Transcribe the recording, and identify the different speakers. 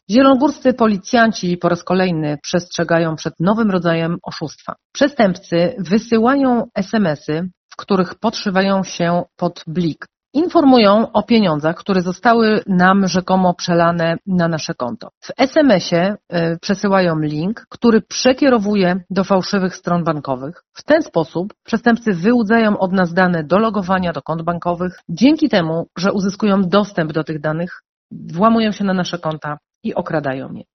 Speaker 1: Zielonogórscy policjanci po raz kolejny przestrzegają przed nowym rodzajem oszustwa. Przestępcy wysyłają SMS-y, w których podszywają się pod blik. Informują o pieniądzach, które zostały nam rzekomo przelane na nasze konto. W SMS-ie przesyłają link, który przekierowuje do fałszywych stron bankowych. W ten sposób przestępcy wyłudzają od nas dane do logowania do kont bankowych. Dzięki temu, że uzyskują dostęp do tych danych, włamują się na nasze konta i okradają je.